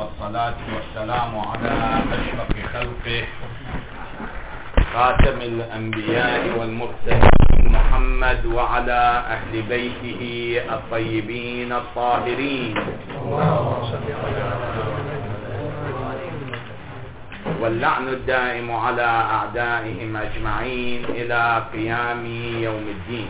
والصلاة والسلام على أشرف خلقه خاتم الأنبياء والمرسلين محمد وعلى أهل بيته الطيبين الطاهرين، واللعن الدائم على أعدائهم أجمعين إلى قيام يوم الدين.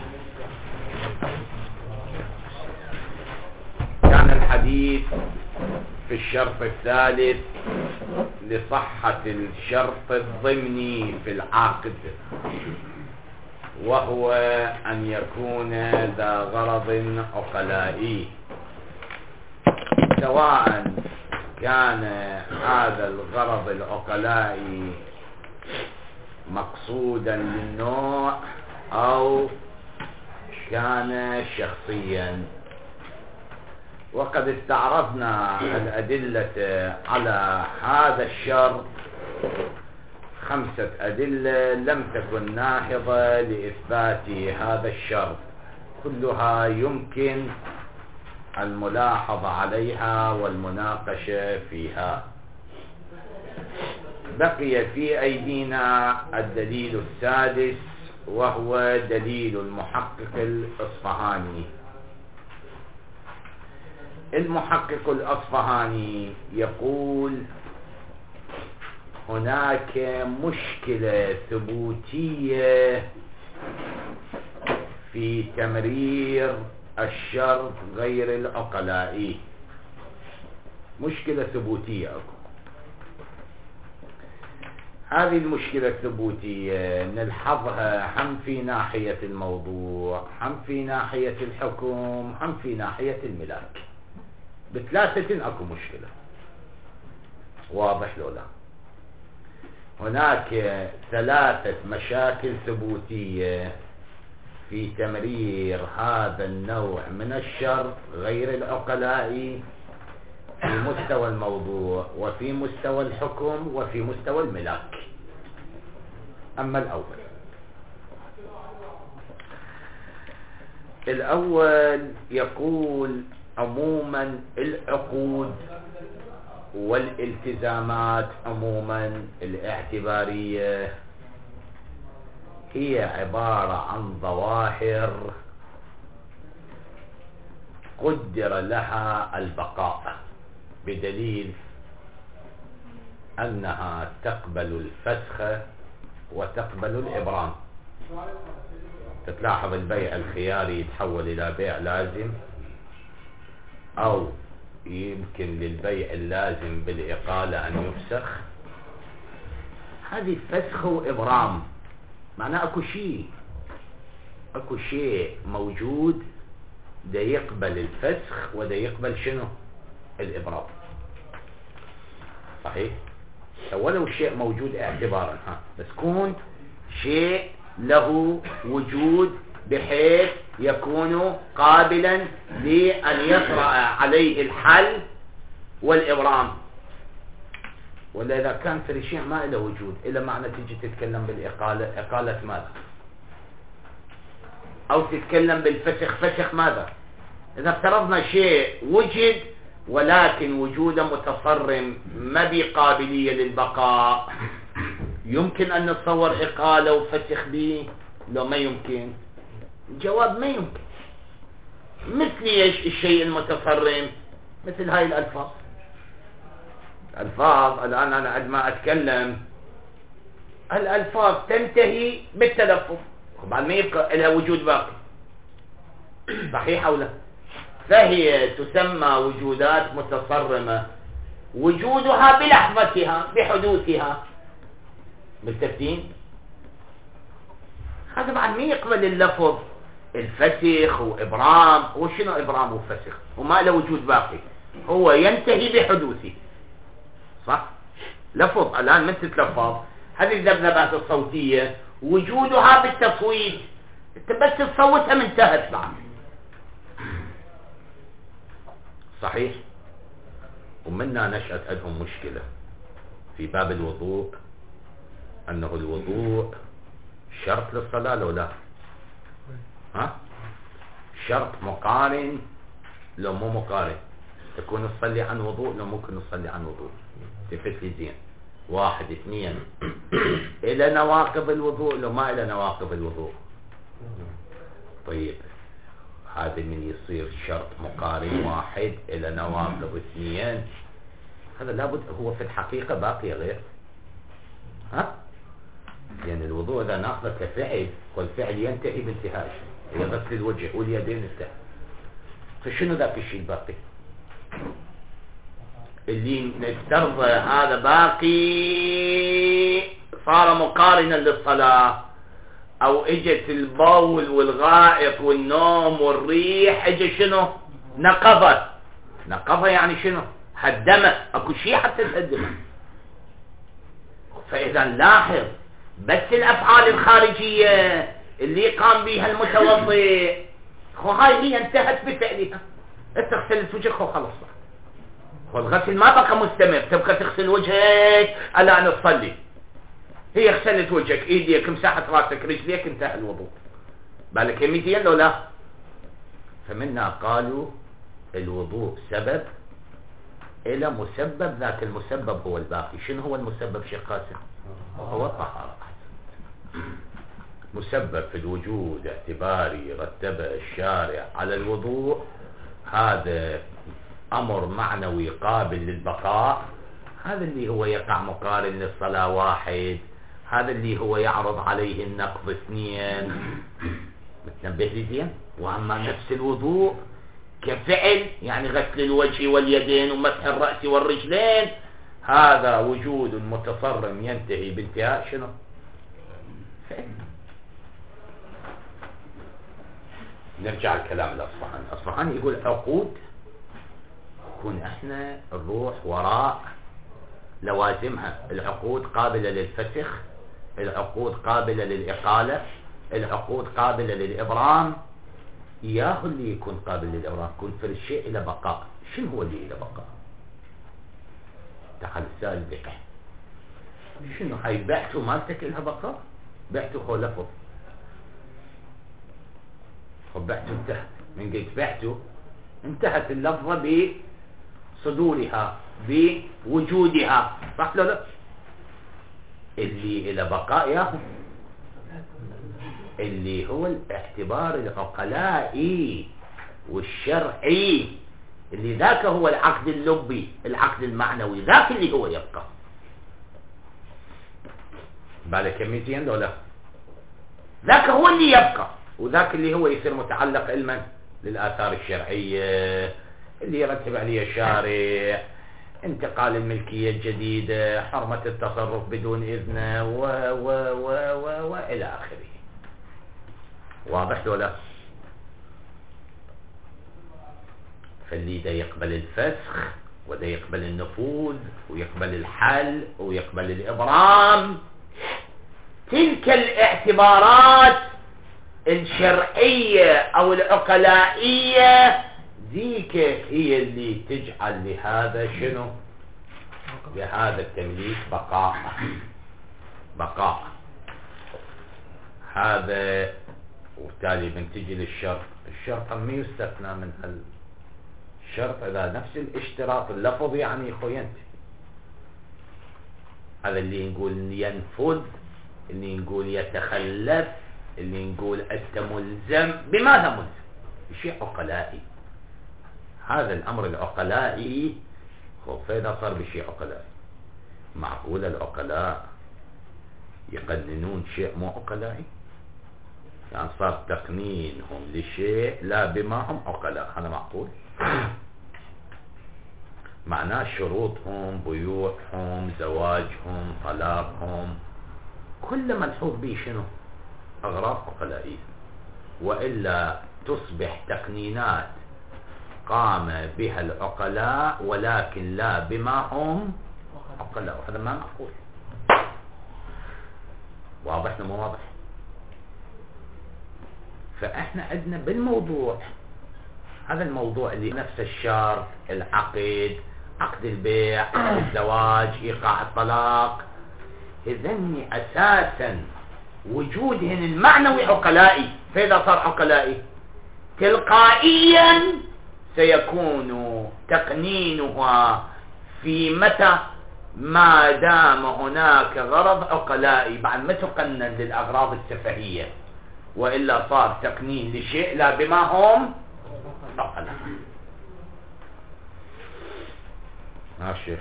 كان الحديث في الشرط الثالث لصحة الشرط الضمني في العقد، وهو أن يكون ذا غرض عقلائي، سواء كان هذا الغرض العقلائي مقصودا للنوع أو كان شخصيا. وقد استعرضنا الأدلة على هذا الشرط 5 أدلة لم تكن ناهضة لإثبات هذا الشرط، كلها يمكن الملاحظة عليها والمناقشة فيها. بقي في أيدينا الدليل السادس، وهو دليل المحقق الأصفهاني. المحقق الأصفهاني يقول: هناك مشكلة ثبوتية في تمرير الشرط غير العقلائي. مشكلة ثبوتية أكو. هذه المشكلة الثبوتية نلحظها هم في ناحية الموضوع، هم في ناحية الحكم، هم في ناحية الملاك. بثلاثة أكو مشكلة. واضح لو لا؟ هناك 3 مشاكل ثبوتية في تمرير هذا النوع من الشرط غير العقلائي في مستوى الموضوع وفي مستوى الحكم وفي مستوى الملاك. أما الأول يقول: عموما العقود والالتزامات عموما الاعتبارية هي عبارة عن ظواهر قدر لها البقاء، بدليل أنها تقبل الفسخ وتقبل الإبرام. تتلاحظ البيع الخياري يتحول إلى بيع لازم، أو يمكن للبيع اللازم بالإقالة أن يفسخ. هذه فسخ وإبرام، معناه أكو شيء موجود دا يقبل الفسخ ودا يقبل شنو؟ الإبرام. صحيح؟ ولو الشيء موجود اعتبارا، بس كون شيء له وجود بحيث يكون قابلا لأن يطرأ عليه الحل والإبرام. ولا إذا كان في شيء ما له وجود إلا معنى تيجي تتكلم بالإقالة، إقالة ماذا؟ أو تتكلم بالفسخ، فسخ ماذا؟ إذا افترضنا شيء وجد ولكن وجوده متصرم ما بقابلية للبقاء، يمكن أن نتصور إقالة وفسخ به؟ لو ما يمكن. الجواب ما يمكن. مثل ايش الشيء المتصرم؟ مثل هاي الألفاظ. الآن أنا عندما أتكلم الألفاظ تنتهي بالتلفظ، طبعا ما يبقى لها وجود باقي. صحيح أو لا؟ فهي تسمى وجودات متصرمة، وجودها بلحظتها بحدوثها. ملتفتين؟ هذا بعد ما يقبل اللفظ الفسخ وإبرام. وشنو إبرام وفسخ؟ وما له وجود باقي، هو ينتهي بحدوثه. صح؟ لفظ الآن من تتلفظ هذه الذبذبات الصوتية وجودها بالتصويت، انت بس تصوتها من انتهت بعد. صحيح؟ ومنا نشأت عندهم مشكلة في باب الوضوء، أنه الوضوء شرط للصلاة لو لا؟ شرط مقارن لو مو مقارن؟ تكون تصلي عن وضوء؟ لو ممكن نصلي عن وضوء. تفت لي زين. 1 2 إلى نواقض الوضوء لو ما إلى نواقض الوضوء. طيب هذا من يصير شرط مقارن 1 إلى نواقض 2، هذا لابد هو في الحقيقة باقي غير. ها؟ يعني الوضوء إذا ناخذ كفعل، والفعل ينتهي بانتهاء هي غسل الوجه واليدين انتهى، فشنو ذاك الشيء الباقي اللي نفترض هذا باقي صار مقارنا للصلاة؟ او اجت البول والغائط والنوم والريح، اجى شنو؟ نقضة يعني شنو؟ هدمه، اكو شيء حتى تهدمه. فاذا لاحظ بس الافعال الخارجية اللي قام بها المتوضئ هاي هي انتهت بفعلها. انت غسلت وجهك وخلص، والغسل ما بقى مستمر، تبقى تغسل وجهك الا ان تصلي. هي غسلت وجهك، ايديك، مساحة راسك، رجليك، انتهى الوضوء. بالك يميتين لو لا؟ فمنا قالوا الوضوء سبب الى مسبب، ذاك المسبب هو الباقي. شنو هو المسبب شيخ قاسم؟ هو الطهارة. مسبب في الوجود اعتباري رتبه الشارع على الوضوء، هذا امر معنوي قابل للبقاء، هذا اللي هو يقع مقارن للصلاة 1، هذا اللي هو يعرض عليه النقض 2. متنبه لي زين؟ واما نفس الوضوء كفعل يعني غسل الوجه واليدين ومسح الرأس والرجلين، هذا وجود متصرم ينتهي بانتهاء شنو؟ فعل. نرجع الكلام الأصفهاني. الأصفهاني يقول عقود كون احنا نروح وراء لوازمها. العقود قابلة للفسخ، العقود قابلة للإقالة، العقود قابلة للإبرام. إياه اللي يكون قابل للإبرام، يكون في الشيء إلى بقاء. شنو هو اللي إلى بقاء؟ دخل السائل بقى شنو هاي بعته مالتك إلها بقاء؟ بعته هو لفظ، بعته انتهت. من قلت بعته انتهت اللفظة بصدورها بوجودها، صح لا لا؟ اللي إلى بقاء ياهو اللي هو الاعتبار العقلائي والشرعي، اللي ذاك هو العقد اللبي، العقد المعنوي، ذاك اللي هو يبقى. بالك كميتين دولا؟ ذاك هو اللي يبقى، وذاك اللي هو يصير متعلق علما للآثار الشرعية اللي يرتب عليه الشارع، انتقال الملكية الجديدة، حرمة التصرف بدون إذنه وإلى آخره. واضح ولا؟ فاللي ده يقبل الفسخ وده يقبل النفوذ ويقبل الحل ويقبل الإبرام، تلك الاعتبارات الشرعية أو العقلائية ذيك هي اللي تجعل لهذا شنو؟ لهذا التمليك بقاء. هذا وبالتالي بنتجي للشرط. الشرط ما يستثنى من الشرط إذا نفس الاشتراط اللفظ يعني خوينتي. هذا اللي نقول ينفذ، اللي نقول يتخلف، اللي نقول أنت ملزم. بماذا ملزم؟ شيء عقلائي. هذا الأمر العقلائي فإذا صار بشيء عقلائي، معقول العقلاء يقننون شيء مو عقلائي؟ يعني صار تقنينهم لشيء لا بما هم عقلاء، هذا معقول؟ معناه شروطهم، بيوعهم، زواجهم، طلاقهم، كل ملحوظ به شنو؟ أغراض عقلائية، وإلا تصبح تقنينات قام بها العقلاء ولكن لا بما هم عقلاء، وهذا ما معقول. واضح مو واضح؟ فاحنا عندنا بالموضوع هذا الموضوع اللي نفس الشرط، العقد، عقد البيع، عقد الزواج، ايقاع الطلاق، اذن اساسا وجودهن المعنوي عقلائي. فاذا صار عقلائي تلقائيا سيكون تقنينها في متى؟ ما دام هناك غرض عقلائي، بعد ما تقنن للأغراض السفهية، وإلا صار تقنين لشيء لا بما هم عقلاء. الشيخ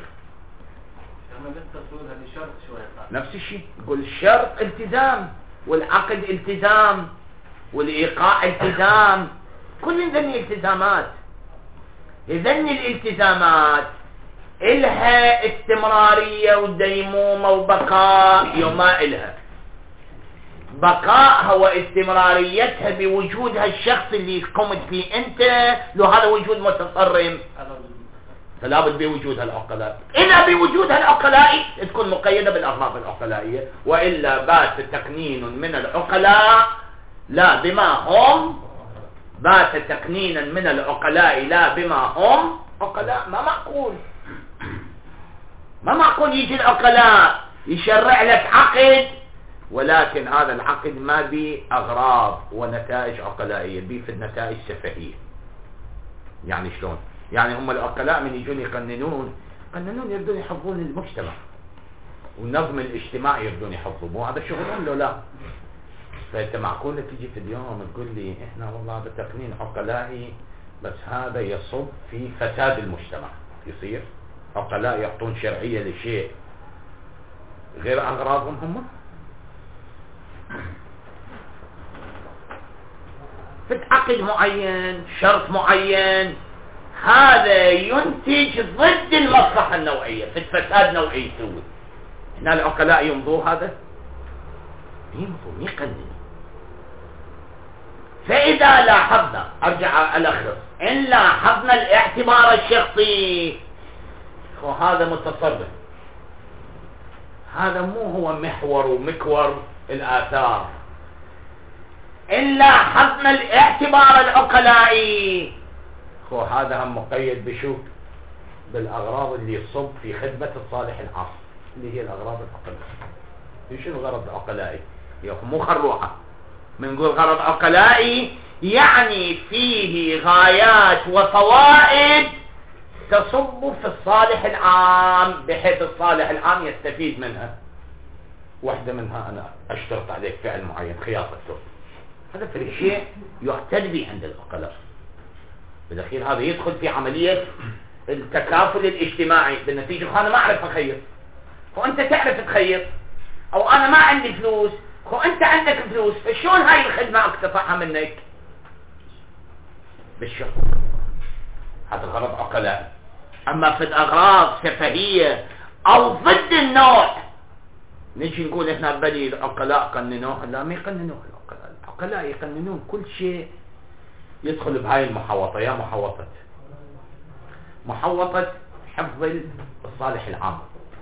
نفس الشيء، يقول الشرط التزام، والعقد التزام، والإيقاع التزام، كل ذني التزامات. ذني الالتزامات إلها استمرارية وديمومة وبقاء، يوما إلها بقائها واستمراريتها بوجود هالشخص اللي قمت فيه أنت، لو هذا وجود متصرم فلا بد بوجود هالعقلاء. إذا بوجود هالعقلاء تكون مقيدة بالأغراض العقلائية، وإلا بات تقنين من العقلاء لا بما هم، بات تقنينا من العقلاء لا بما هم عقلاء. ما معقول، ما معقول يجي العقلاء يشرع لك عقد، ولكن هذا العقد ما بي أغراض ونتائج عقلائية، بي في النتائج سفهية. يعني شلون؟ يعني هم العقلاء من يجون يقننون يبدون يحفظون المجتمع والنظم الاجتماعي، يبدون يحفظون، مو هذا شغلهم لو لا. فانت معقول تيجي في اليوم تقول لي احنا والله هذا تقنين عقلائي، بس هذا يصب في فساد المجتمع. يصير عقلاء يعطون شرعية لشيء غير أغراضهم هم؟ في عقد معين، شرط معين، هذا ينتج ضد المصلحة النوعية، في الفساد نوعي يسوي. هنا العقلاء يمضوا هذا، يمضوا يقننوا. فإذا لاحظنا، أرجع ألخص، إن لاحظنا الاعتبار الشخصي، وهذا متصرف، هذا مو هو محور ومكور الآثار. إن لاحظنا الاعتبار العقلائي، هذا هم مقيد بشو؟ بالأغراض اللي يصب في خدمة الصالح العام، اللي هي الأغراض العقلائية. شنو الغرض العقلائي؟ مو خروحة. من نقول غرض عقلائي يعني فيه غايات وفوائد تصب في الصالح العام، بحيث الصالح العام يستفيد منها. واحدة منها أنا أشترط عليك فعل معين، خياطة ثوب، هذا في الشيء يعتد به عند العقلاء. بالأخير هذا يدخل في عملية التكافل الاجتماعي. بالنتيجة أنا ما أعرف أخيط، وأنت تعرف تخيط، أو أنا ما عندي فلوس وأنت عندك فلوس، فشون هاي الخدمة أقتطعها منك؟ بالشغل. هذا غرض عقلاء. أما في الأغراض سفهية أو ضد النوع، نجي نقول إحنا بني العقلاء قننوها، لا ما يقننوها العقلاء. العقلاء يقننون كل شيء يدخل بهاي المحوطة. يا محوطة حفظ الصالح العام.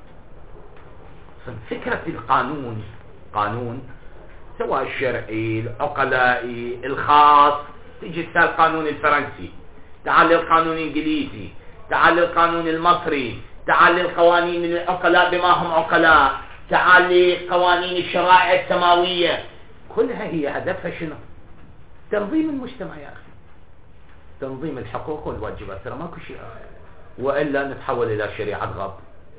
فكرة القانون، قانون سواء الشرعي العقلائي الخاص، تيجي تسال القانون الفرنسي، تعال للقانون الانجليزي، تعال للقانون المصري، تعال للقوانين العقلاء بما هم عقلاء، تعال لقوانين الشرائع السماوية، كلها هي هدفها شنو؟ تنظيم المجتمع يا أخي، تنظيم الحقوق والواجبات. ترى ماكو شيء آخر، وإلا نتحول إلى شريعة غاب.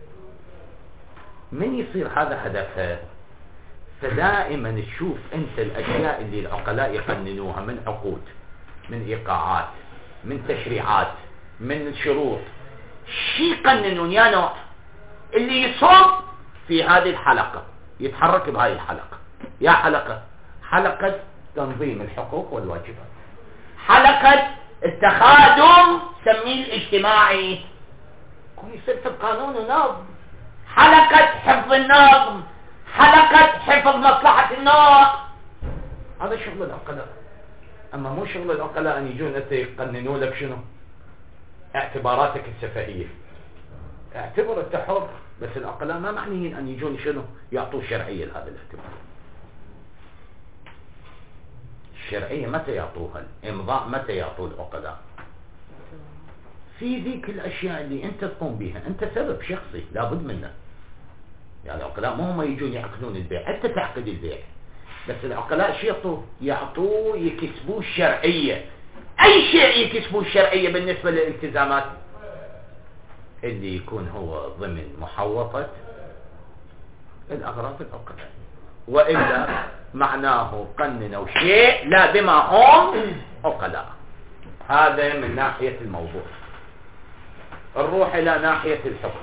من يصير هذا هدفها؟ فدائما تشوف أنت الأشياء اللي العقلاء يقننوها من عقود، من إيقاعات، من تشريعات، من شروط، شي يقننون يا نوع اللي يصب في هذه الحلقة، يتحرك بهذه الحلقة. يا حلقة تنظيم الحقوق والواجبات، حلقة التخادم سميه الاجتماعي، كل يصير في القانون ونظم، حلقة حفظ النظم، حلقة حفظ مصلحة النوع. هذا شغل العقلاء. أما مو شغل العقلاء أن يجون يقننوا لك شنو؟ اعتباراتك السفهية. اعتبر أنت حر، بس العقلاء ما معنيين أن يجون شنو؟ يعطوا شرعية لهذا الاعتبار. الشرعية متى يعطوها؟ الإمضاء متى يعطوا العقلاء؟ في ذيك الأشياء اللي أنت تقوم بها، أنت سبب شخصي لابد منه. يعني العقلاء ما هم يجون يعقدون البيع، أنت تعقد البيع، بس العقلاء شو يعطوه؟ يكسبوه الشرعية. أي شيء يكتبوا الشرعية بالنسبة للالتزامات اللي يكون هو ضمن محوطة الأغراض العقدية، وإلا معناه قننوا شيء لا بما هم عقلاء. هذا من ناحية الموضوع. نروح إلى ناحية الحكم.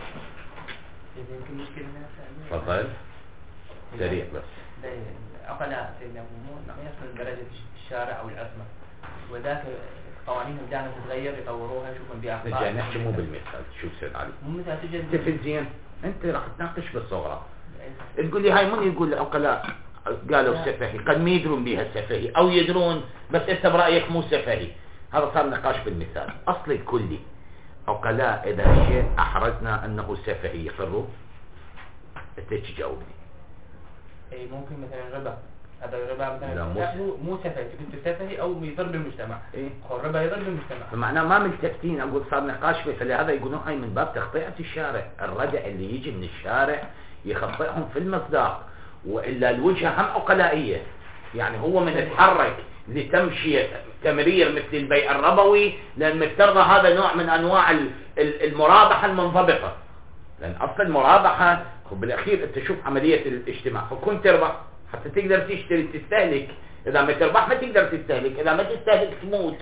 تفضل سريع بس. عقلاء سيدنا ما يصل درجة الشارع أو العصمة، وذاك قوانينهم دائما تتغير يطوروها يشوفون بها أخطاء. نرجع نحكي مو بالمثال. شوف سيد علي، مو مثال انت في الزين انت راح تناقش بالصغرى، تقول لي هاي من يقول العقلاء قالوا سفهي، قد ما يدرون بها السفهي او يدرون بس انت برأيك مو سفهي. هذا صار نقاش بالمثال. اصل الكلي عقلاء اذا شيء احرزنا انه سفهي يقروا، انت تجاوبني. اي ممكن مثلا ربا، هذا الربا مثلا مو سفهي، كنت سفهي او يضر بالمجتمع. إيه؟ الربا يضر بالمجتمع، فمعناه ما ملتفتين. اقول صار نقاش فيه، فلهذا يقولون هاي من باب تخطئة الشارع. الردع اللي يجي من الشارع يخطئهم في المصداق، والا الوجهه هم عقلائيه. يعني هو من يتحرك لتمشي تمرير مثل البيع الربوي، لان مفترض هذا نوع من انواع المرابحه المنضبطه، لان اصل المرابحه بالاخير انت شوف عمليه الاجتماع، فكنت تربح حتى تقدر تشتري تستهلك، اذا ما تربح ما تقدر تستهلك، اذا ما تستهلك تموت.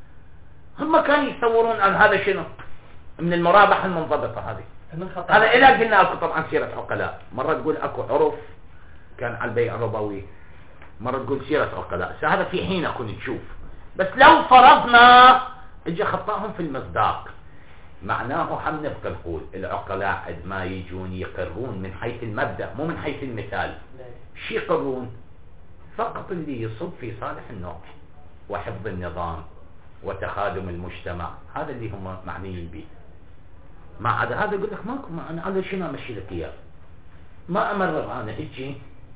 هم كانوا يتصورون ان هذا شنو من المرابحه المنضبطه هذه. هذا إلى قلنا لكم طبعا سيرة عقلاء، مرة تقول اكو عرف كان على البيع الربوي، مرة تقول سيرة عقلاء. هذا في حين اكون تشوف، بس لو فرضنا اجى خطاهم في المصداق، معناه هم نبقى نقول العقلاء قد ما يجون يقرون من حيث المبدأ مو من حيث المثال. شي يقرون؟ فقط اللي يصب في صالح النوع وحفظ النظام وتخادم المجتمع، هذا اللي هم معنيين به. ما عدا هذا يقول لك ماكو، ما انا على شنو امشي لك اياه؟ ما امرر انا هيجي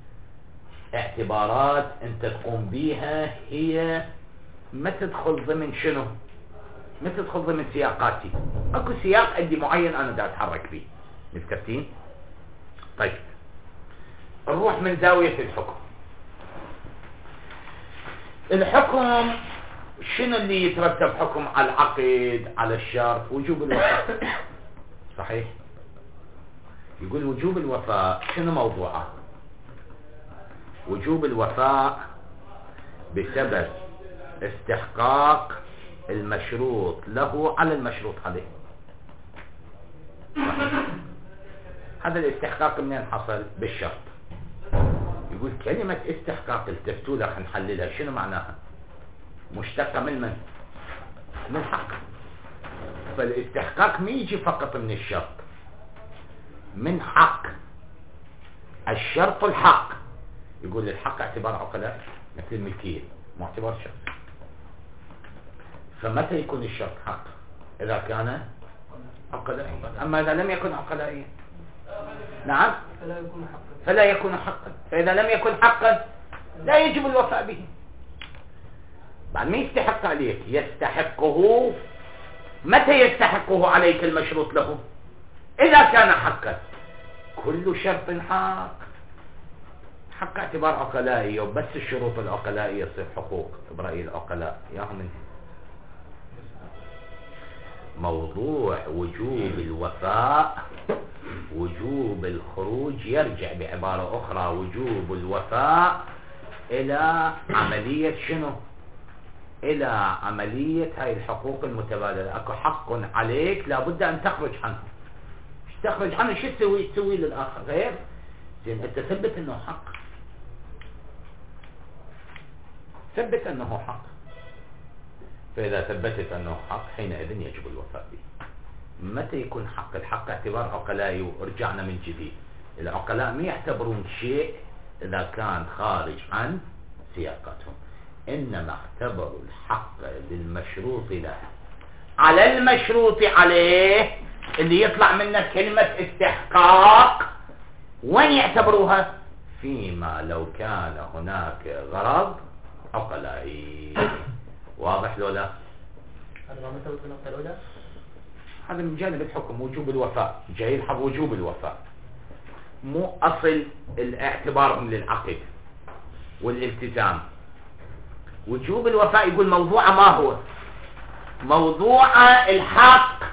اعتبارات انت تقوم بيها، هي ما تدخل ضمن شنو؟ ما تدخل ضمن سياقاتي. اكو سياق عندي معين انا دا اتحرك فيه. متكتين؟ طيب نروح من زاوية الحكم. الحكم شنو اللي يترتب حكم على العقد على الشرط؟ وجوب الوفاء. صحيح؟ يقول وجوب الوفاء شنو موضوعه؟ وجوب الوفاء بسبب استحقاق المشروط له على المشروط عليه. صحيح؟ هذا الاستحقاق منين حصل؟ بالشرط. يقول كلمة استحقاق التفتوا لك نحللها شنو معناها؟ مشتقة من من؟ من حق. فالاستحقاق ما يجي فقط من الشرط، من حق. الشرط الحق. يقول الحق اعتبار عقلاء مثل الملكية مو اعتبار شرط. فمتى يكون الشرط حق؟ إذا كان عقلائيا. أما إذا لم يكن عقلائيا نعم فلا يكون حقا. فإذا لم يكن حقا لا يجب الوفاء به. بعد ما يستحق عليك يستحقه. متى يستحقه عليك المشروط له؟ إذا كان حقا. كل شرط حق. حق اعتبار عقلائي، وبس الشروط العقلائية يصير حقوق برأي العقلاء. ياهم موضوع وجوب الوفاء، وجوب الخروج يرجع بعبارة أخرى وجوب الوفاء إلى عملية شنو؟ إلى عملية هاي الحقوق المتبادلة. أكو حق عليك لابد أن تخرج عنه. تخرج عنه شو تسوي؟ تسوي للآخر غير زين. أنت ثبت أنه حق، ثبت أنه حق. فإذا ثبتت أنه حق حينئذ يجب الوفاء به. متى يكون حق؟ الحق اعتبار عقلائي. ورجعنا من جديد، العقلاء ما يعتبرون شيء إذا كان خارج عن سياقتهم، إنما اعتبروا الحق للمشروط له على المشروط عليه، اللي يطلع منه كلمة استحقاق. وين يعتبروها؟ فيما لو كان هناك غرض عقلائي. واضح لو لا؟ هذا ما متوجه في النقطة الأولى. هذا من جانب الحكم وجوب الوفاء. جاي يلحظ وجوب الوفاء، مو أصل الاعتبار للعقد والالتزام. وجوب الوفاء يقول موضوع ما هو موضوع الحق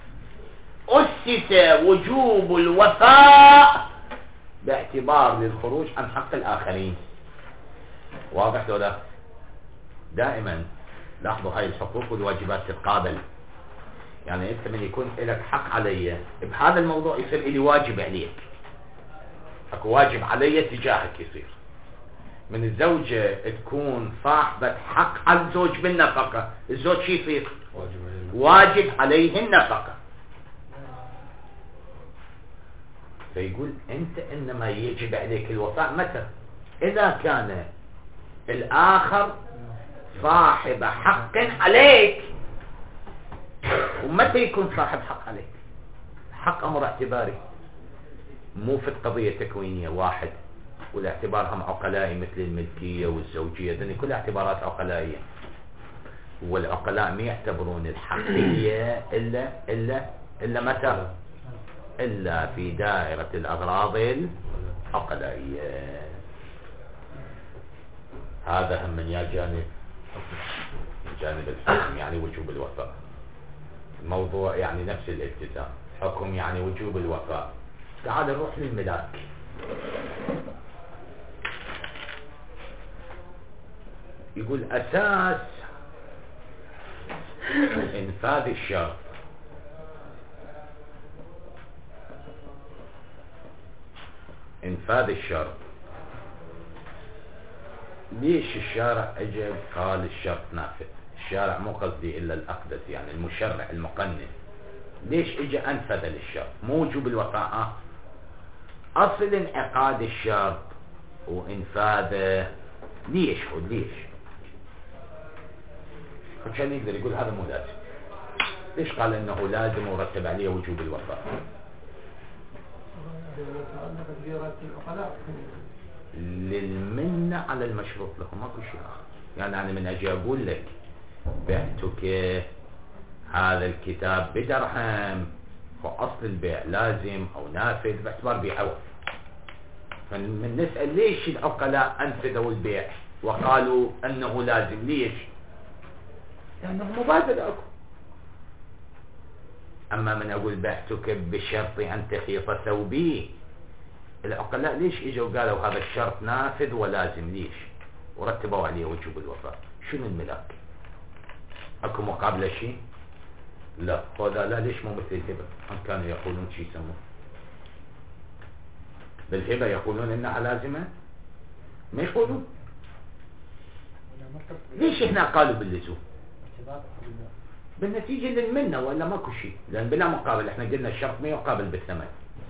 أسس وجوب الوفاء باعتبار للخروج عن حق الآخرين. واضح لو لا؟ دائما لاحظوا هاي الحقوق والواجبات تتقابل. يعني انت من يكون لك حق علي بهذا الموضوع يصير لي واجب عليك، اكو واجب علي تجاهك يصير. من الزوجة تكون صاحبة حق على الزوج بالنفقة، الزوج شي يصير واجب عليه النفقة. فيقول انت انما يجب عليك الوفاء متى؟ اذا كان الاخر صاحب حق عليك. ومتى يكون صاحب حق عليك؟ حق امر اعتباري، مو في القضية تكوينية واحد، والاعتبار هم عقلائي مثل الملكية والزوجية، ذني كلها اعتبارات عقلائية. والعقلاء ما يعتبرون الحقية إلا متى؟ إلا في دائرة الأغراض العقلائية. هذا هم من جانب، من جانب الحكم يعني وجوب الوفاء. الموضوع يعني نفس الالتزام، حكم يعني وجوب الوفاء. تعال نروح للملاك. يقول أساس إنفاذ الشرط ليش الشارع اجى قال الشرط نافذ؟ الشارع مو قصدي الا الاقدس، يعني المشرع المقنن. ليش اجى انفذ للشرط مو وجوب الوفاء؟ اصل انعقاد الشرط وانفاذه ليش عشان يقدر يقول هذا مو لازم. ليش قال انه لازم ورتب عليه وجوب الوفاء؟ للمنة على المشروط له، ماكو شيء اخر. يعني انا من اجي اقول لك بعتك هذا الكتاب بدرهم، فاصل البيع لازم او نافذ باعتبار بيع عوض. فمن نسأل ليش العقلاء انفذوا البيع وقالوا انه لازم؟ ليش؟ لانه مبادلة اكو. اما من اقول بعتك بشرط ان تخيط ثوبي، العقلاء ليش اجوا قالوا هذا الشرط نافذ ولازم؟ ليش؟ ورتبوا عليه وجوب الوفاء. شنو الملاك؟ اكو مقابله شيء؟ لا. هذا لا. ليش مو مثل الهبه؟ هم كانوا يقولون شيء يسمون بالهبه، يقولون انها لازمه، ما يقولون. ليش هنا قالوا باللزوم؟ بالنتيجه للمنه، ولا ماكو شيء؟ لان بلا مقابل احنا قلنا الشرط ما يقابل بالثمن،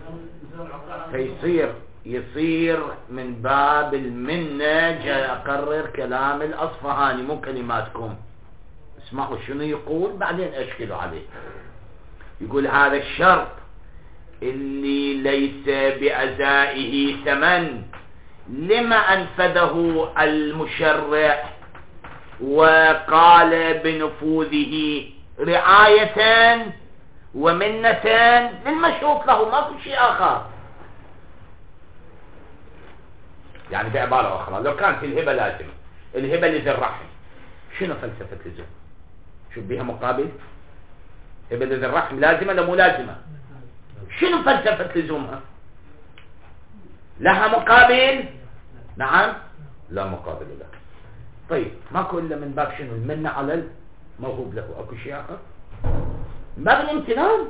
يصير من باب المنة. جاء أقرر كلام الأصفهاني مو كلماتكم. اسمعوا شنو يقول بعدين أشكلوا عليه. يقول هذا الشرط اللي ليس بأزائه ثمن لما أنفذه المشرع وقال بنفوذه رعاية ومنة للمشروط له، ما في شيء آخر. يعني بعبارة أخرى لو كانت الهبة لازمة، الهبة لذي الرحم، شنو فلسفة لزوم؟ شو بيها مقابل؟ هبة لذي الرحم لازمة ولا مو لازمة؟ شنو فلسفة لزومها؟ لها مقابل؟ نعم؟ لا مقابل لها. طيب ماكو إلا من باب شنو؟ المنة على الموهوب له. أكو شيء آخر؟ من باب الامتنان.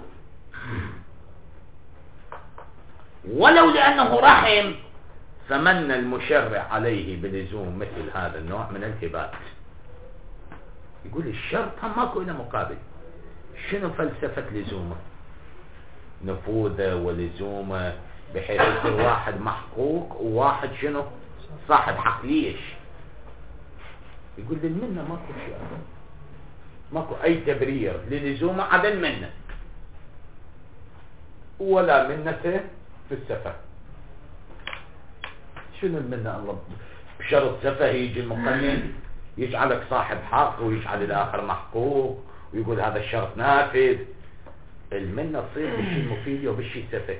ولو لأنه رحم فمن المشرع عليه بلزوم مثل هذا النوع من الهبات. يقول الشرط هم ماكو إلا مقابل. شنو فلسفة لزومه؟ نفوذه ولزومه بحيث يصير واحد محقوق وواحد شنو؟ صاحب حق. ليش؟ يقول للمنة ماكو شيء، ماكو أي تبرير للزومه عدا المنة، ولا منة في السفة. شنو المنة؟ الله بشرط سفه يجي المقنن يجعلك صاحب حق ويجعل الآخر محقوق ويقول هذا الشرط نافذ. المنة تصير بالشيء المفيد وبالشيء سفه.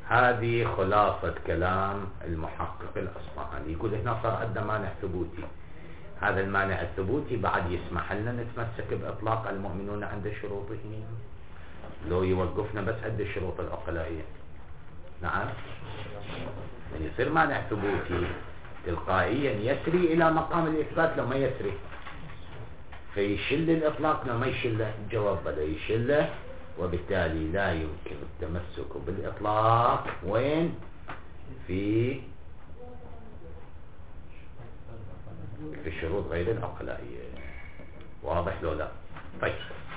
هذه خلاصة كلام المحقق الأصفهاني. يقول هنا صار عندنا مانع ثبوتي، هذا المانع الثبوتي بعد يسمح لنا نتمسك بإطلاق المؤمنون عند شروطهم، لو يوقفنا بس عند الشروط العقلائية. نعم، يعني يصير مانع ثبوتي تلقائيا يسري إلى مقام الإثبات لو ما يسري، فيشل الإطلاق لو ما يشله. الجواب بلا يشله، وبالتالي لا يمكن التمسك بالإطلاق وين؟ في الشروط غير العقلائية. واضح لو لا؟ طيب،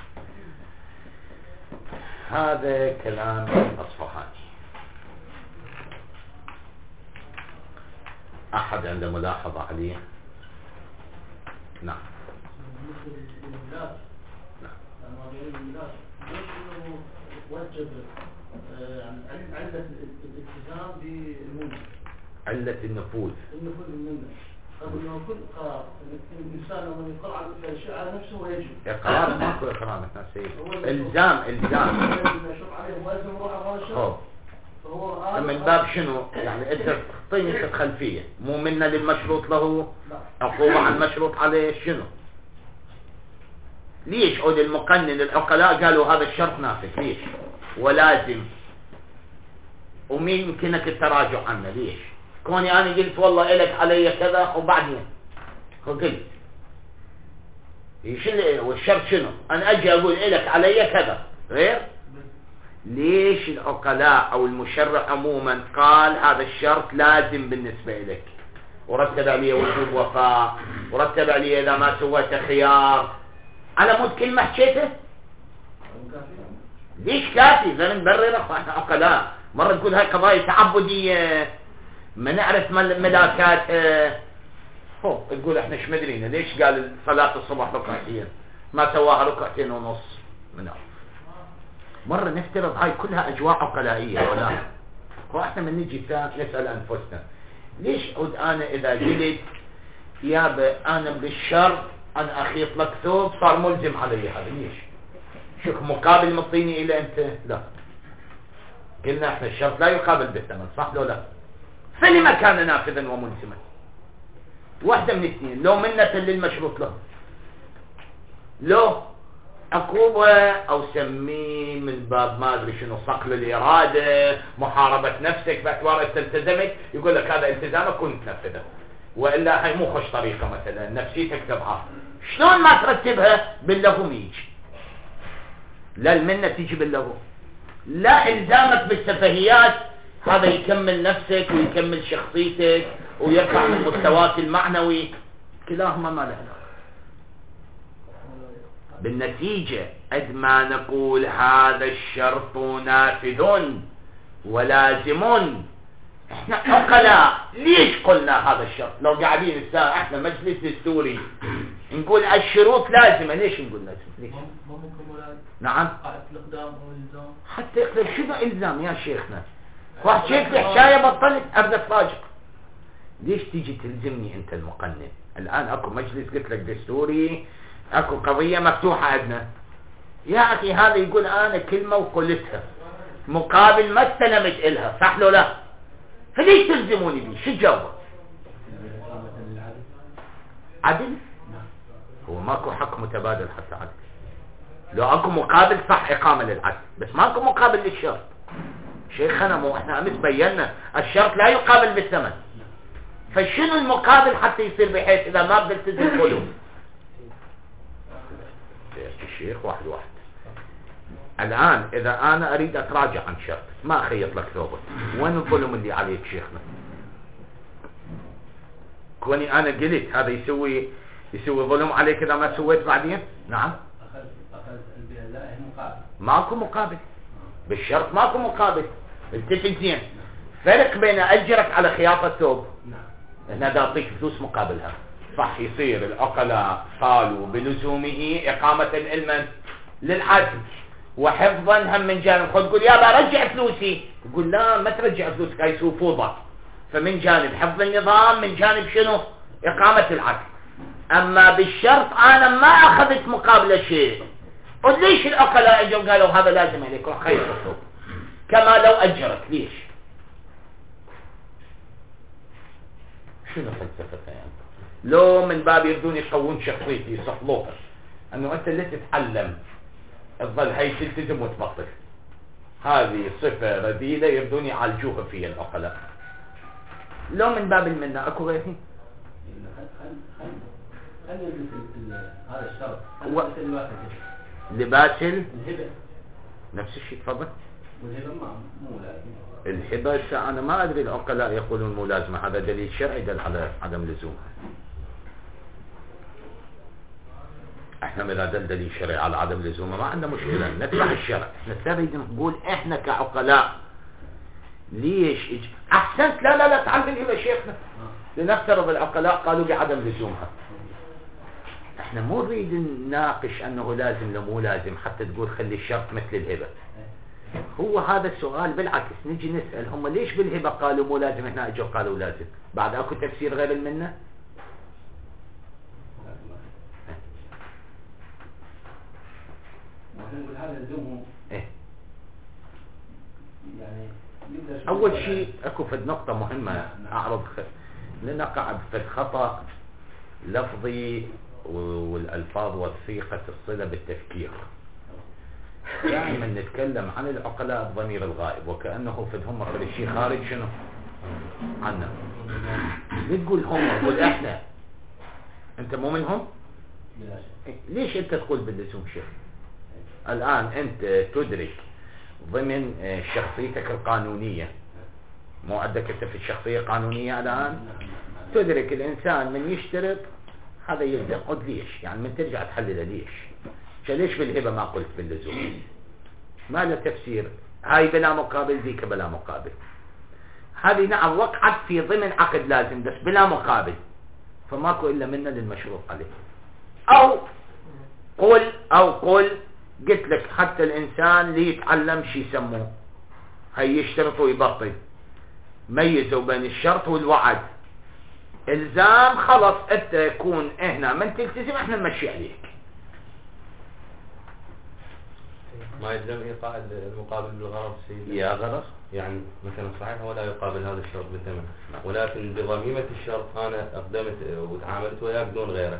هذا كلام الأصفهاني. أحد عنده ملاحظة عليه؟ نعم. وجب علة الالتزام بالمنة، علة النفوذ بالمنة. قبل أن كل قرار الإنسان لما يقرأ على الشيء على نفسه ويجب إقرار. ماكو إقرار مثلا سيد، إلزام. من باب شنو؟ يعني أنت تعطيني الخلفية، مو منا للمشروط له عقوبة عن المشروط عليه. شنو؟ ليش عود المقنن العقلاء قالوا هذا الشرط نافذ؟ ليش ولازم؟ ومين يمكنك التراجع عنه؟ ليش؟ كوني انا قلت والله إلك علي كذا وبعدين قلت والشرط شنو؟ انا اجي اقول إلك علي كذا غير. ليش العقلاء او المشرع عموما قال هذا الشرط لازم بالنسبة إلك، ورتب عليه وجوب وفاء، ورتب عليه اذا ما سويت خيار، على مود كلمة حكيته؟ ليش كافي؟ إذا نبرر احنا عقلاء. مرة تقول هاي قضايا تعبدية ما نعرف ملاكات، هو تقول احنا ايش مدرينا ليش قال صلاة الصبح ركعتين ما سواها ركعتين ونص. من أعرف مرة نفترض هاي كلها أجواء عقلائية ولا واحنا من نجي نسأل أنفسنا ليش عود أنا إذا قلت يابا أنا بالشرط أنا أخيط لك ثوب صار ملزم علي، هذا ليش؟ شوف مقابل مطيني إلى أنت؟ لا، قلنا احنا الشرط لا يقابل بالثمن، صح لو لا؟ فلما كان نافذا وملزما؟ واحدة من اثنين، لو منة للمشروط له، لو عقوبة أو سميه من باب ما أدري شنو صقل الإرادة، محاربة نفسك باعتبار أنت التزمت، يقول لك هذا التزامك كنت تنفذه، وإلا هي مو خوش طريقة مثلا نفسيتك تضعف. شلون ما ترتبها باللغو يجي؟ لا المنة تيجي باللغو، لا إلزامك بالسفهيات، هذا يكمل نفسك ويكمل شخصيتك ويرفع من مستواك المعنوي، كلاهما ما له علاقة. بالنتيجة قد ما نقول هذا الشرط نافذ ولازم، احنا عقلاء ليش قلنا هذا الشرط؟ لو قاعدين الساعة احنا مجلس دستوري نقول الشروط لازمة، ليش نقول لازم؟ ليش؟ نعم الإقدام أو الإلزام حتى يقدر. شنو إلزام يا شيخنا؟ واحد شيخ حكاية بطلت أبدأ فاجئ. ليش تيجي تلزمني أنت المقنن؟ الآن أكو مجلس قلت لك دستوري، أكو قضية مفتوحة عندنا، يا أخي هذا يقول أنا كلمة وقلتها مقابل ما استلمت إلها، صح لو لا؟ فليش تلزموني بي؟ شو الجواب؟ عدل؟ هو ماكو حق متبادل حتى عدل. لو اكو مقابل صح اقامة للعدل، بس ماكو مقابل للشرط. شيخنا مو احنا امس بينا الشرط لا يقابل بالثمن، فشنو المقابل حتى يصير بحيث اذا ما بتلتزم قلوب؟ الشيخ واحد الان اذا انا اريد اتراجع عن شرط ما اخيط لك ثوبك، وين الظلم اللي عليك شيخنا؟ كوني انا قلت هذا يسوي ظلم عليك اذا ما سويت بعدين؟ نعم ماكو مقابل بالشرط، ماكو مقابل. التفت زين، فرق بين اجرك على خياطة ثوب، هنا دا اعطيك فلوس مقابلها، صح؟ يصير العقلاء قالوا بلزومه اقامة علما للعدل وحفظا هم من جانب. خذ تقول يابا رجع فلوسي، يقول لا ما ترجع فلوسك، هاي يسوي فوضى. فمن جانب حفظ النظام، من جانب شنو؟ اقامة العدل. اما بالشرط انا ما اخذت مقابل شيء. قل ليش العقلاء اجوا قالوا هذا لازم عليك روح خيط الثوب كما لو اجرك؟ ليش؟ شنو فلسفتها يعني؟ لو من باب يريدون يقوون شخصيتي يصفلوها انه انت اللي تتعلم تظل هي تلتزم وتبطل، هذه صفة رذيلة يريدون يعالجوها فيها العقلاء. لو من باب المنة اكو غيرهم. خلينا ندرس هذا الشرط لباس الهبة نفس الشيء. تفضل. والهبة مو لازم. الهبة انا ما ادري العقلاء يقولون مو لازمة، هذا دليل شرعي دل على عدم لزومها. احنا من هذا دليل شرعي على عدم لزومها ما عندنا مشكلة، نتبع الشرع. احنا نريد نقول احنا كعقلاء ليش احسنت لا تعال بالهبة شيخنا. لنفترض العقلاء قالوا بعدم لزومها، احنا مو نريد نناقش انه لازم لو مو لازم حتى تقول خلي الشرط مثل الهبة. هو هذا السؤال بالعكس نجي نسأل هم ليش بالهبة قالوا مو لازم، هنا اجوا قالوا لازم، بعد اكو تفسير غير المنة؟ نقول هذا لزومهم ايه. يعني اول شيء اكو فد نقطة مهمة اعرض لنقع بفد خطأ لفظي والالفاظ وثيقة الصلة بالتفكير. دائما نتكلم عن العقلاء بضمير الغائب وكأنه فد هم كل شيء خارج شنو عنا. بتقول هم قول احنا، انت مو منهم؟ ليش انت تقول باللزوم شيء؟ الان انت تدرك ضمن شخصيتك القانونية، مو عندك انت في الشخصية القانونية الان تدرك الانسان من يشترط هذا يلزم. قد ليش يعني من ترجع تحلل ليش ليش بالهبة ما قلت باللزوم؟ ما له تفسير. هاي بلا مقابل ذيك بلا مقابل. هذه نعم وقعت في ضمن عقد لازم بس بلا مقابل، فماكو الا منا للمشروط عليه. او قل قلت لك حتى الانسان اللي يتعلم شي يسموه هي يشترط ويبطل، ميزوا بين الشرط والوعد. الزام خلص انت يكون هنا من تلتزم احنا نمشي عليك. ما يلزم ايقاع المقابل بالغرض سيدي. يا غرض يعني مثلا صحيح ولا يقابل هذا الشرط بالثمن، ولكن بضميمة الشرط انا اقدمت وتعاملت وياك دون غيرك.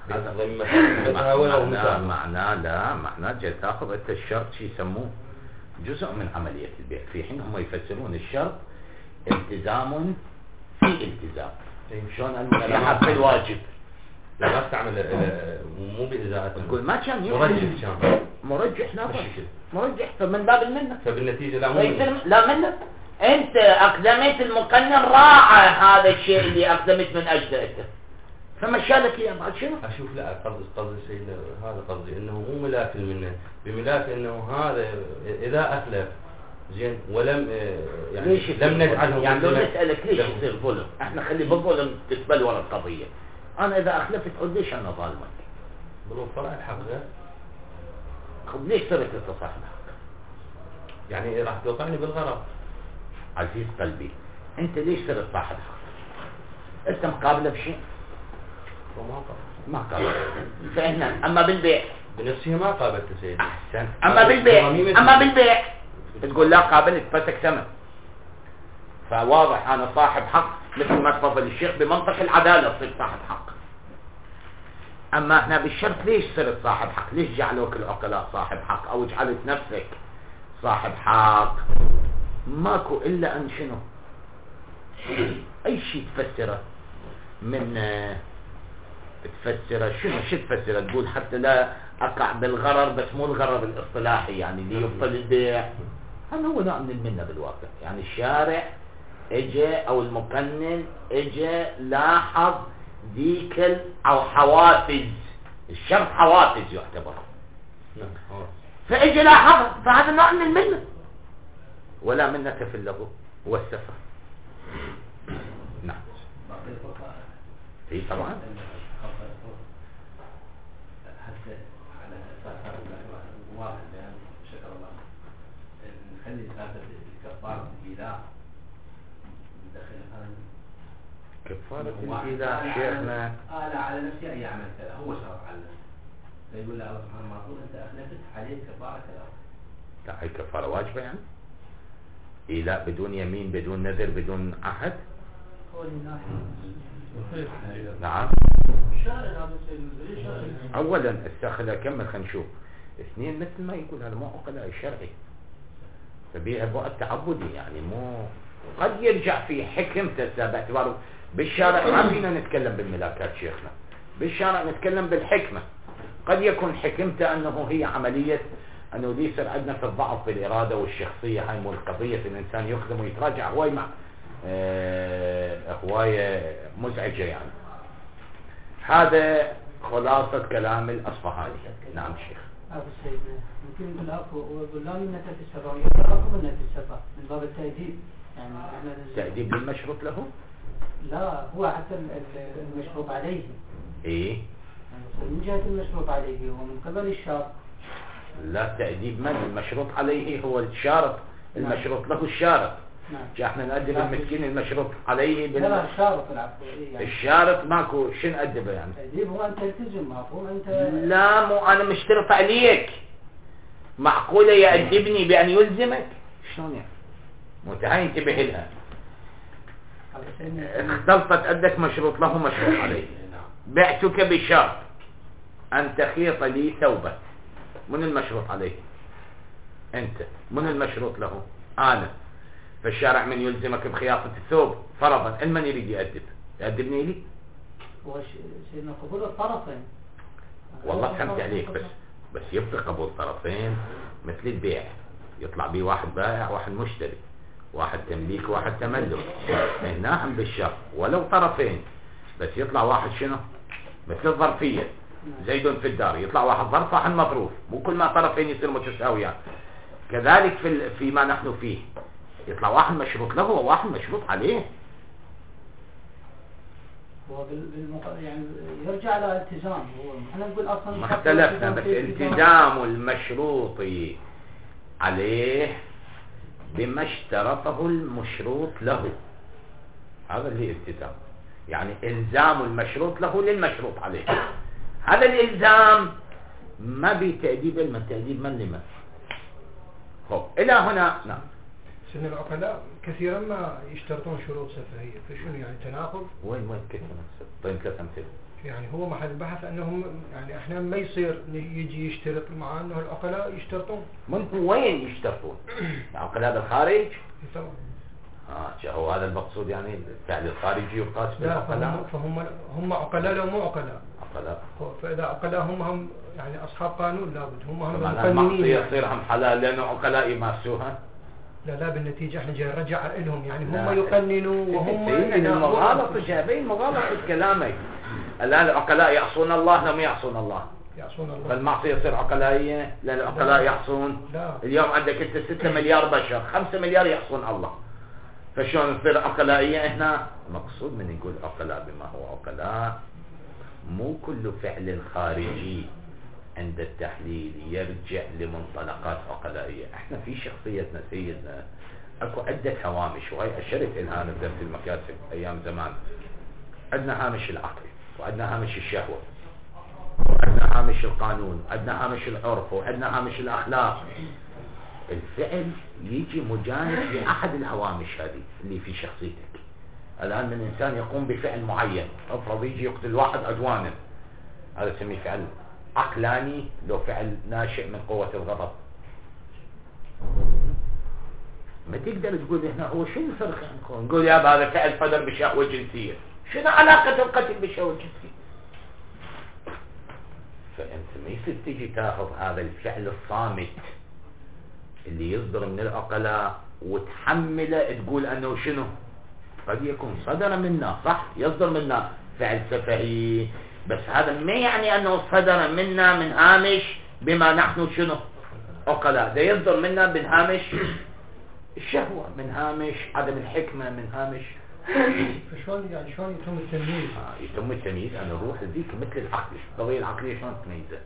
معناه جاي تاخذ انت الشرط شي يسموه جزء من عملية البيع، في حين هم يفسرون الشرط التزام في التزام. شلون الملاحظ في الواجب لا استعمل مو بإزاءة، تقول ما كان مرجح لا مرجح فمن باب المنة، فبالنتيجة لا منة. انت اقدمت المقنن راعى هذا الشيء اللي اقدمت من اجله انت، فمشالك يا بعد شنو؟ اشوف لا قصد السيد هذا قصدي انه مو ملاك المنة بملاك انه هذا اذا اتلف زين ولم يعني لم نجعله يعني لو نسألك ليش يصير ظلم؟ احنا خلي بالظلم تتبل ورا القضية. انا اذا اخلفت اقول ليش انا ظالمك؟ بلو فرع الحق غير. خب ليش صرت انت صاحب الحق؟ يعني راح توقعني بالغرض. عزيز قلبي انت ليش صرت صاحب حق؟ انت مقابله بشيء؟ ما قابلت. فهنا اما بالبيع بنفسه ما قابلت سيدي. احسن. اما بالبيع تقول لا قابلت فسك ثمن، فواضح انا صاحب حق مثل ما تفضل الشيخ بمنطق العدالة صرت صاحب حق. اما احنا بالشرط ليش صرت صاحب حق؟ ليش جعلوك العقلاء صاحب حق او جعلت نفسك صاحب حق؟ ماكو الا ان شنو اي شيء تفسره من تفسره شو تفسره؟ تقول حتى لا اقع بالغرر بس مو الغرر الاصطلاحي يعني اللي يبطل البيع. هذا هو نوع من المنة بالواقع. يعني الشارع اجى او المقنن اجى لاحظ ذيك او حوافز، الشرط حوافز يعتبر، فاجى لاحظها، فهذا نوع من المنة. ولا منة في اللغو والسفر. نعم اي طبعا. حتى على واحد يعني شكر الله نخلي هذا الكفارة الإيلاء ندخل هذا كفارة الإيلاء شيخنا لا على نفسي أي عمل كذا هو شرط على نفسه، فيقول له الله سبحانه وتعالى أنت أخلفت عليك كفارة كذا. لا هي كفارة واجبة يعني؟ إيلاء بدون يمين بدون نذر بدون عهد؟ نعم. اولا استخدم كمل خلينا نشوف. اثنين مثل ما يقول هذا مو عقلاء شرعي، فبيها بعد تعبدي يعني مو قد يرجع في حكمته باعتباره بالشارع. ما فينا نتكلم بالملاكات شيخنا، بالشارع نتكلم بالحكمة. قد يكون حكمته انه هي عملية انه دي يصير عندنا في الضعف بالارادة والشخصية. هاي مو القضية الانسان يخدم ويتراجع هواي مع هواية مزعجة يعني. هذا خلاصة كلام الأصفهاني. نعم شيخ. أبو سيد ممكن نقول أكو ويقول لا يمنع في السفر ويقول منع في السفر من باب التأديب يعني تأديب للمشروط له؟ لا هو حتى المشروط عليه. إيه؟ يعني من جهة المشروط عليه هو من قبل الشرط. لا تأديب من المشروط عليه هو الشارط. المشروط له الشارط. نعم. احنا نأدب المسكين المشروط عليه لا الشارط العفو يعني. الشارط ماكو شو نأدبه يعني؟ تأديب هو أنت تلتزم مفهوم أنت. لا مو أنا مشترط عليك. معقولة يأدبني بأن يلزمك؟ شلون يعني؟ متهاي انتبه لها. اختلطت أدك مشروط له مشروط عليه. بعتك بشرط أن تخيط لي ثوبا. من المشروط عليه؟ أنت. من المشروط له؟ أنا. فالشارع من يلزمك بخياطة الثوب فرضا المن يريد يأدبني لي؟ هو سيدنا قبول الطرفين. والله فهمت عليك بس يبقى قبول طرفين مثل البيع. يطلع بيه واحد بائع واحد مشتري، واحد تمليك واحد تملك. هنا هم بالشرط ولو طرفين، بس يطلع واحد شنو مثل الظرفية. زيد في الدار يطلع واحد ظرف واحد مظروف. مو كل ما طرفين يصير متساويان. كذلك فيما نحن فيه يطلع واحد مشروط له وواحد مشروط عليه. هو يعني يرجع على التزام. هو احنا نقول اصلا ما اختلفنا، بس التزام المشروط عليه بما اشترطه المشروط له. هذا اللي التزام يعني الزام المشروط له للمشروط عليه. هذا الالزام ما بتأديب من تأديب من لمن. خب الى هنا. نعم. سن العقلاء كثيرا ما يشترطون شروط سفهية، فشنو يعني تناقض؟ وين كيف نفسه؟ طيب ثلاث امثله. يعني هو محل البحث انهم يعني احنا ما يصير يجي يشترط مع انه العقلاء يشترطون. من وين يشترطون؟ العقلاء بالخارج؟ طبعا. هو هذا المقصود يعني الفعل الخارجي يقاس بالعقلاء. فهم عقلاء لو مو عقلاء. عقلاء. فاذا عقلاء هم يعني اصحاب قانون لابد هم المعصية يصير هم حلال لانه عقلاء يمارسوها. لا بالنتيجة احنا جاي نرجع لهم يعني هم يقننوا وهم المغالطة جايبين مغالطة كلامك. الآن العقلاء يعصون الله لم يعصون الله. يعصون الله. فالمعصية يصير عقلائية لأن العقلاء يعصون. لا. اليوم عندك انت 6 مليار بشر، 5 مليار يعصون الله. فشون يصير عقلائية هنا؟ مقصود من يقول عقلاء بما هو عقلاء. مو كل فعل خارجي عند التحليل يرجع لمنطلقات عقلائية. احنا في شخصيتنا سيدنا اكو عدة هوامش، وهي اشرت الان الدرس المكاسب ايام زمان. عندنا هامش العقل، وعندنا هامش الشهوة، وعندنا هامش القانون، عندنا هامش العرف، وعندنا هامش الاخلاق. الفعل يجي مجانب لاحد الهوامش هذه اللي في شخصيتك. الان من انسان يقوم بفعل معين، افرض يجي يقتل واحد عدوانا، هذا يسميه فعل عقلاني لو فعل ناشئ من قوة الغضب. ما تقدر تقول هنا هو شو الفرق يعني؟ نقول يا هذا فعل صدر بشهوة جنسية، شنو علاقة القتل بالشهوة الجنسية؟ فأنت ما يصير تيجي تاخذ هذا الفعل الصامت اللي يصدر من العقلاء وتحمله تقول أنه شنو؟ قد يكون صدر منا، صح، يصدر منا فعل سفهي، بس هذا ما يعني أنه صدر منا من هامش بما نحن شنو عقلاء. ده يصدر منا من هامش الشهوة، من هامش عدم الحكمة، من هامش. فشلون يعني شلون يتم التمييز؟ يتم التمييز أن الروح ذيك مثل العقل. القضية العقلية شلون تميزت؟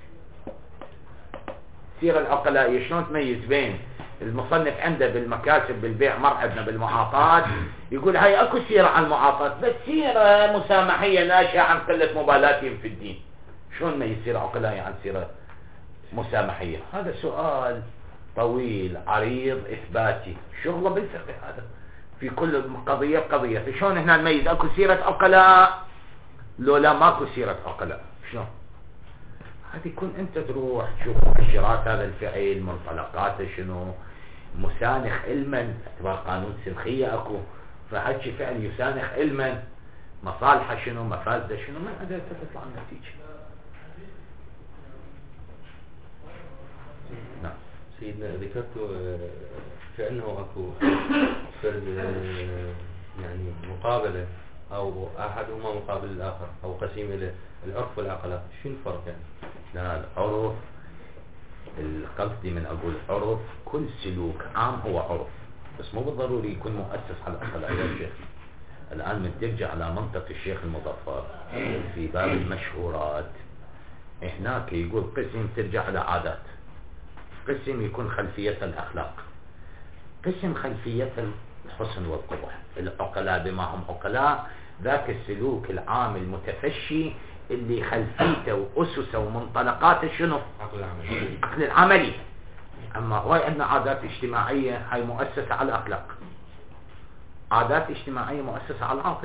السيرة العقلائية شلون تميز بين المصنف عنده بالمكاسب بالبيع مرعبنا بالمعاطات، يقول هاي اكو سيرة عن المعاطات، بس سيرة مسامحية ناشئة عن قلة مبالاتهم في الدين. شلون ما يصير عقلائي عن سيرة مسامحية؟ هذا سؤال طويل عريض إثباتي، شغله بالفقه هذا. في كل قضية شلون هنا نميز اكو سيرة عقلاء لو لا ماكو سيرة عقلاء؟ شلون؟ هذه يكون انت تروح تشوف مؤشرات هذا الفعل، منطلقاته شنو، مسانخ علما، اعتبار قانون سنخية اكو، فهالشي فعل يسانخ علما، مصالحه شنو، مفاسده شنو، من عندها تطلع النتيجة. نعم سيدنا ذكرت كأنه اكو فرد يعني مقابلة او احدهما مقابل الاخر او قسيم له، العرف والعقلاء، شو الفرق يعني؟ لا العرف، القصدي من اقول عرف كل سلوك عام هو عرف، بس مو بالضروري يكون مؤسس على العقلاء يا شيخ. الان من ترجع على منطق الشيخ المظفر في باب المشهورات، هناك يقول قسم ترجع على عادات، قسم يكون خلفية الأخلاق، قسم خلفية الحسن والقبح. العقلاء بما هم عقلاء ذاك السلوك العام المتفشي اللي خلفيته وأسسه ومنطلقاته شنو؟ عقل العملي. أما هو عندنا عادات اجتماعية هاي مؤسسة على الأخلاق، عادات اجتماعية مؤسسة على العاطفة.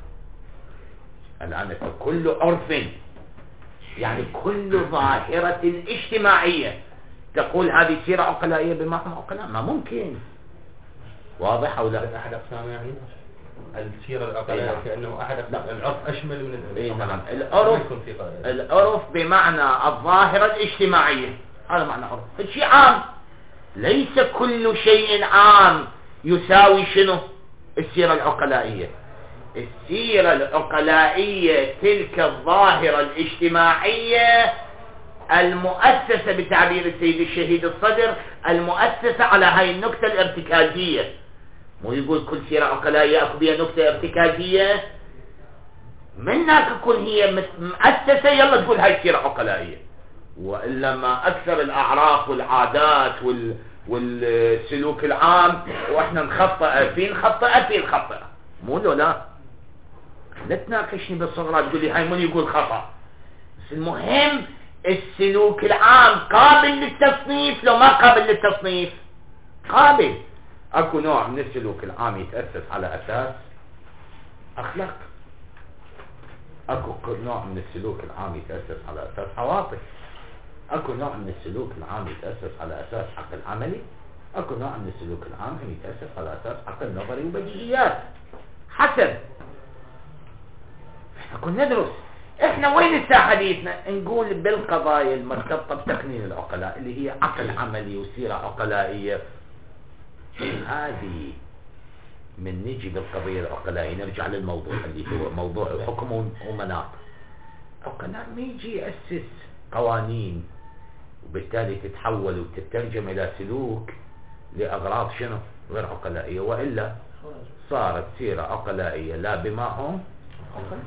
الآن كل عرف يعني كل ظاهرة اجتماعية تقول هذه سيرة عقلائية بما هم عقلاء، ما ممكن. واضح أو لا؟ أحد أقسام يعني السيرة العقلائية كأنه أحد أقسام العرف أشمل من نعم. العرف بمعنى الظاهرة الاجتماعية، هذا معنى عرف، شيء عام، ليس كل شيء عام يساوي شنو؟ السيرة العقلائية. السيرة العقلائية تلك الظاهرة الاجتماعية المؤسسة بتعبير السيد الشهيد الصدر، المؤسسة على هاي النكتة الارتكازية. مو يقول كل سيرة عقلائية اكو بها نكتة ارتكازية، منها تكون هي مؤسسة يلا تقول هاي سيرة عقلائية. وإلا ما أكثر الأعراف والعادات والسلوك العام وإحنا نخطئ فيه الخطأ، مو لو لا تناقشني بالصغرى تقول لي هاي من يقول خطأ، بس المهم السلوك العام قابل للتصنيف لو ما قابل للتصنيف؟ قابل. اكو نوع من السلوك العام يتأسس على اساس اخلاق، اكو نوع من السلوك العام يتأسس على اساس عواطف، اكو نوع من السلوك العام يتأسس على اساس عقل عملي، اكو نوع من السلوك العام يتأسس على اساس عقل نظري وبديهيات. حسب احنا كنا ندرس، احنا وين الساعة حديثنا؟ نقول بالقضايا المرتبطة بتقنين العقلاء اللي هي عقل عملي وسيرة عقلائية. هذه من نجي بالقضية العقلائية نرجع للموضوع اللي هو موضوع حكم ومناط. عقلاء ما يجي يأسس قوانين وبالتالي تتحول وتترجم إلى سلوك لأغراض شنو؟ غير عقلائية، وإلا صارت سيرة عقلائية لا بما هم عقلاء.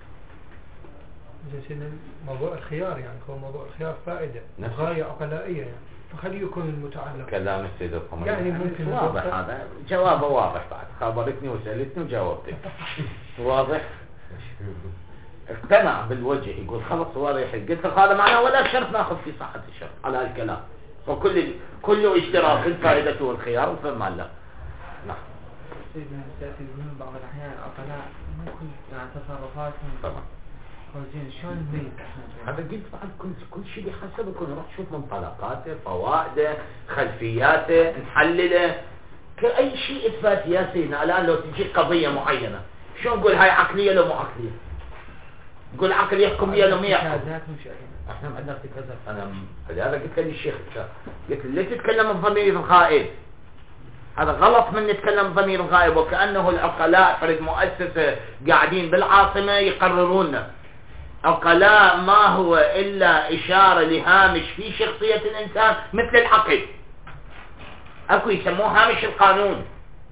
زي موضوع الخيار، يعني هو موضوع الخيار فائدة غاية عقلائية، يعني فخليه يكون المتعلق. كلام السيد القمري يعني ممكن واضح، هذا جوابه واضح، بعد خبرتني وسألتني وجاوبتك واضح. اقتنع بالوجه، يقول خلص واضح، قلت له هذا معناه ولا شرط ناخذ في صحة الشرط على هالكلام، وكل اشتراك الفائدة والخيار فما لا. نعم سيدنا سيأتي يقولون بعض الأحيان العقلاء مو كل يعني تصرفاتهم طبعا خوزين، شلون نميز؟ هذا قلت بعد كل شيء بحسب كل روح شوف منطلقاته، فوائده، خلفياته، نحلله كأي شيء إثباتي يا سيدنا. الآن لو تجي قضية معينة شو نقول هاي عقلية لو مو عقلية؟ نقول عقل يحكم بيها لو ما يحكم؟ احنا ما عندنا ارتكازات. انا هذا قلت لي الشيخ، قلت لي ليش تتكلم الضمير الغائب؟ هذا غلط من نتكلم الضمير الغائب، وكأنه العقلاء فرد مؤسسة قاعدين بالعاصمة يقررون. عقلاء ما هو إلا إشارة لهامش في شخصية الإنسان مثل العقل، أكو يسموه هامش القانون.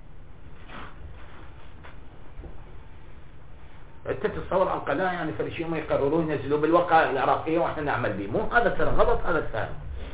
أنت تتصور عقلاء يعني فرشي ما يقررون ينزلوا بالوقائع العراقية وإحنا نعمل به؟ مو هذا ترى غلط، هذا الفهم.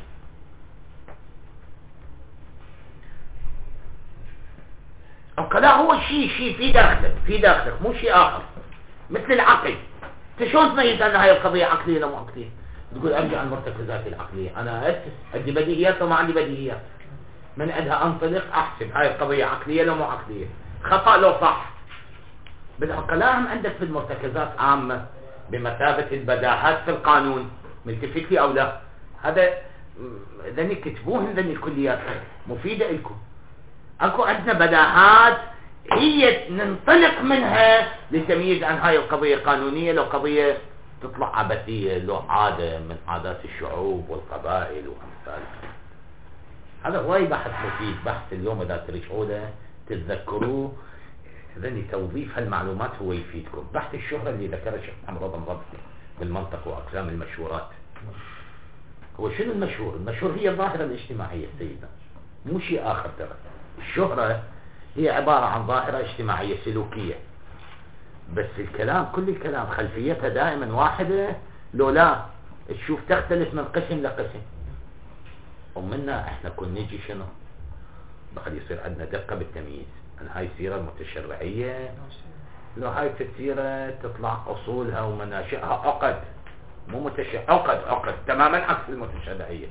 عقلاء هو شيء في داخلك مو شيء آخر، مثل العقل. شلون تميز أن هاي القضية عقلية ولا مو عقلية؟ تقول أرجع المرتكزات العقلية، أنا أسس عندي بديهيات وما عندي بديهيات، من عندها أنطلق أحسب هاي القضية عقلية ولا مو عقلية. خطأ لو صح. بالعقلاء هم عندك في المرتكزات عامة بمثابة البداهات في القانون، ملتفت لي أو لا؟ هذا ذني كتبوهم ذني الكليات مفيدة لكم. أكو عندنا بداهات هي ننطلق منها لتمييز عن هاي القضية قانونية لو قضية تطلع عبثية، لو عادة من عادات الشعوب والقبائل وأمثالها. هذا هواي بحث مفيد، بحث اليوم إذا ترجعوا له تتذكروه، ذني توظيف هالمعلومات هو يفيدكم. بحث الشهرة اللي ذكره الشيخ محمد رضا مرضي بالمنطق وأقسام المشهورات. هو شنو المشهور؟ المشهور هي الظاهرة الاجتماعية سيدنا، مو شيء آخر. ترى الشهرة هي عبارة عن ظاهرة اجتماعية سلوكية، بس الكلام كل الكلام خلفيتها دائما واحدة، لو لا تشوف تختلف من قسم لقسم. ومنا احنا كنا نجي شنو بعد يصير عندنا دقة بالتمييز عن هاي السيرة المتشرعية، لو هاي السيرة تطلع أصولها ومناشئها عقد، مو عقد تماما عكس المتشرعية.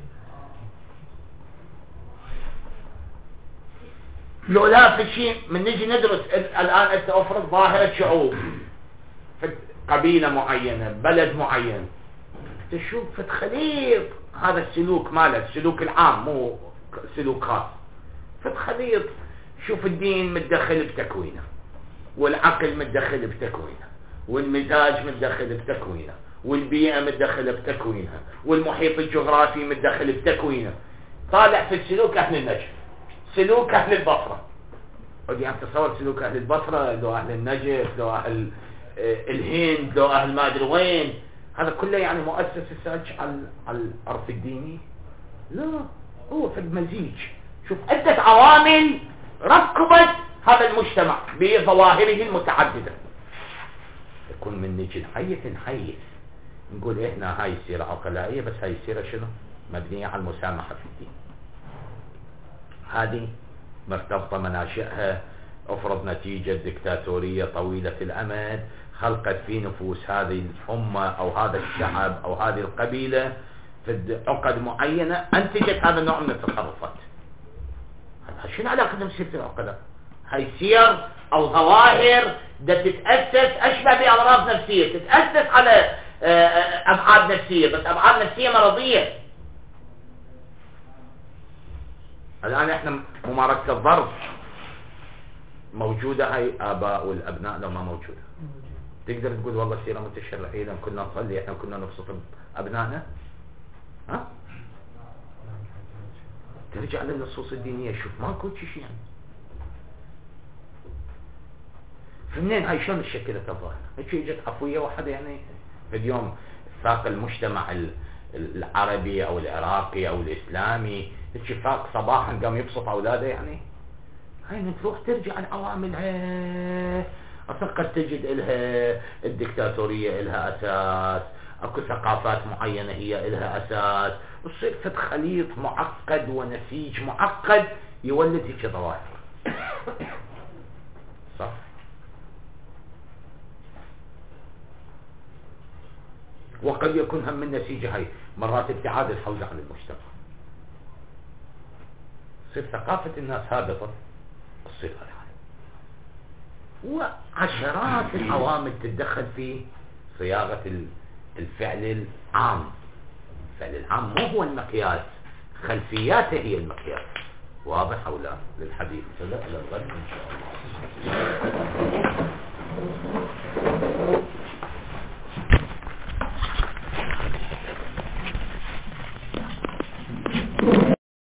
لو لا في شيء من نجي ندرس الآن أنت أفرض ظاهرة شعوب في قبيلة معينة بلد معين، تشوف في خليط هذا السلوك ماله السلوك العام مو سلوك خاص، في خليط. شوف الدين متدخل بتكوينه، والعقل متدخل بتكوينه، والمزاج متدخل بتكوينه، والبيئة متدخلة بتكوينها، والمحيط الجغرافي متدخل بتكوينه. طالع في السلوك أهل النجف، سلوك أهل البصرة، ودي عم تصور سلوك أهل البصرة لو أهل النجف لو أهل الهند لو أهل ما أدري وين، هذا كله يعني مؤسس الساج على العرف الديني؟ لا، هو في المزيج. شوف عدة عوامل ركبت هذا المجتمع بظواهره المتعددة. يكون من نجي نحيث نقول احنا هاي السيرة عقلائية، بس هاي السيرة شنو؟ مبنية على المسامحة في الدين. هذه مرتبطة مناشئها افرض نتيجة ديكتاتورية طويلة الأمد خلقت في نفوس هذه الأمة أو هذا الشعب أو هذه القبيلة في عقد معينة أنتجت هذا النوع من التصرفات. شنو علاقة بمسيرة العقلاء؟ هاي سير أو ظواهر ده تتأسس أشبه بأمراض نفسية، تتأسس على أبعاد نفسية، بس أبعاد نفسية مرضية. الآن احنا ممارسة الضرب موجودة، هاي آباء والأبناء لو ما موجودة تقدر تقول والله سيرة متشرعية لما كنا نصلي احنا كنا نبسط أبنائنا؟ ها؟ ترجع للنصوص الدينية شوف ماكو شيء يعني. فمنين هاي شلون شكلت الظاهرة؟ هيك اجت عفوية واحدة يعني في اليوم فاق المجتمع العربي او العراقي او الاسلامي هيك فاق صباحا قام يبسط اولاده يعني. هاي تروح ترجع العوامل اصلا قد تجد لها الدكتاتورية لها اساس، اكو ثقافات معينة هي لها اساس، وتصير في خليط معقد ونسيج معقد يولد هيك ظواهر. صح. وقد يكون هم من نسيج هاي مرات ابتعاد الحوزة عن المجتمع، تصير ثقافة الناس هابطة، تصير هذا وعشرات العوامل تتدخل في صياغة الفعل العام. الفعل العام مو هو المقياس، خلفياته هي المقياس. واضح أو لا؟ للحديث للغد إن شاء الله.